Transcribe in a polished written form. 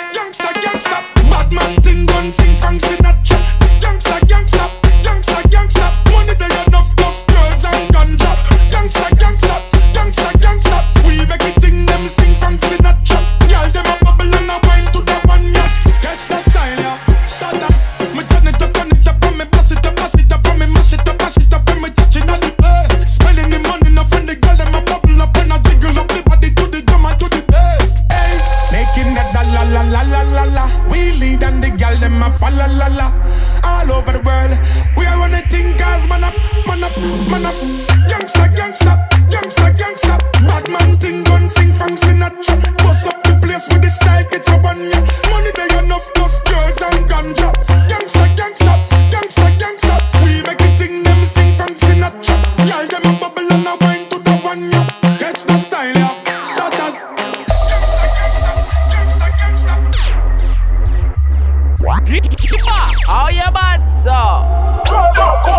Gangsta, gangsta. Bad man thing gun sing Frank Sinatra. Gangsta, gangsta, gangsta, gangsta. Money they enough plus girls and ganja. Gangsta, gangsta, gangsta, gangsta. We make it thing them sing Frank Sinatra. Girl them a bubble and a wine to the one yeah. Catch the style yeah. Shut up. Me turn it up and me pass it up and me mash it up and me touching at the bass. Spending the money enough and the girl them a bubble up and a jiggle up the body to the drum and to the bass. Hey, making that la la la la la la. We lead and the girl them a follow la la. All over the world, we are running things cause man up, man up, man up. Gangsta, gangsta, gangsta, gangsta. Bad man thing gun sing Frank Sinatra. Bust up the place with the style, get your one yeah. Money they enough plus girls and ganja. Gangsta, gangsta, gangsta, gangsta. We make it thing them sing Frank Sinatra. Girl them a bubble and a wine to the one yeah. Catch the style yeah. Shutters. Keep up, all your bad so.